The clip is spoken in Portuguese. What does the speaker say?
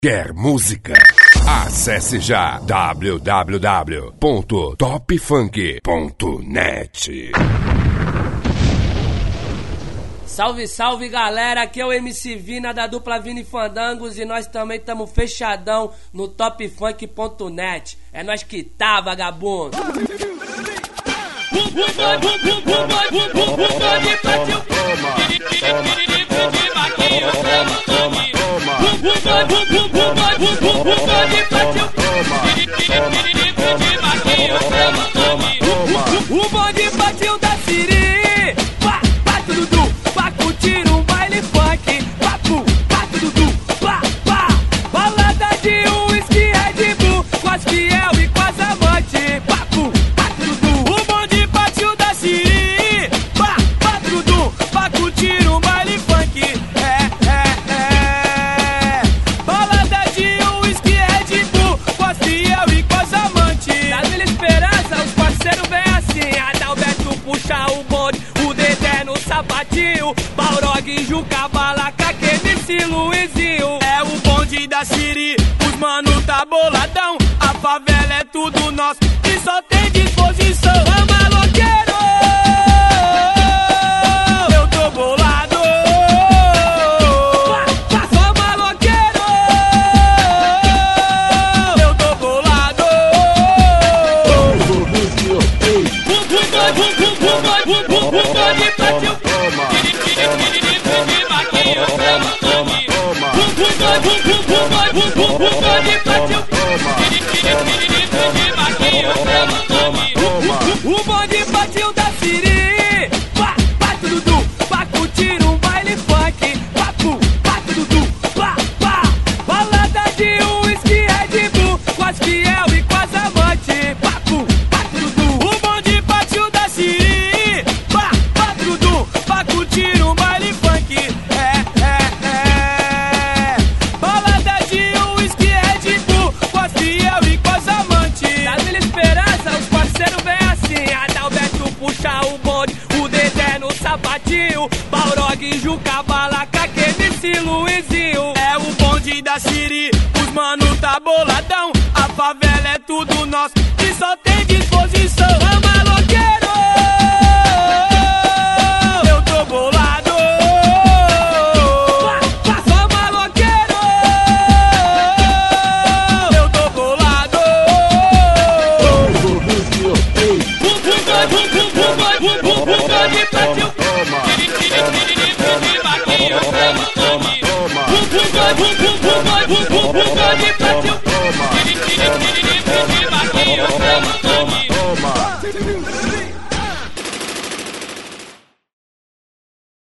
Quer música? Acesse já www.topfunk.net. Salve, salve galera, aqui é o MC Vina da dupla Vini Fandangos e nós também estamos fechadão no topfunk.net. É nós que tá, vagabundo. O bonde partiu da Siri. Pá, pá, tudo, pá, curtir um baile funk. Pá, pum, pá, tudo, pá, pá. Balada de uísque, Red Bull, com as fiel e com as amantes. Pá, pum, pá, tudo. O bonde partiu da Siri. Pá, pá, tudo, pá, curtir um baile funk. Balada de uísque, Red Bull, com as fiel e com as amantes. Na Vila Esperança, os parceiros vêm assim. Adalberto puxa o bonde, o Dedé no sapatinho, Balrog, Juca, Balaca, MC Luizinho. É o bonde da Siri, os mano tá boladão. A favela é tudo nosso e só tem disposição. É maloqueiro, eu tô bolado. Só maloqueiro, eu tô bolado. O bonde partiu da Siri. Pá, pá, tudo, pá, curtir um baile funk. Pá, pum, pá, tudo, pá, pá. Balada de uísque, Red Bull, com as fiel e com as amantes. Pá, pum, pá, tudo. O bonde partiu da Siri. Pá, pá, tudo, pá, curtir um baile funk. Balada de uísque, Red Bull, com as fiel e com as amantes. Na Vila Esperança, os parceiros vêm assim. Adalberto puxa o bonde, o Dedé no sapatinho, Balrog, Juca, Balaca, MC Luizinho. É o bonde da Siri, os mano tá boladão. A favela é tudo nosso e só tem disposição. É maloqueiro, eu tô bolado. Só maloqueiro, eu tô bolado. Toma.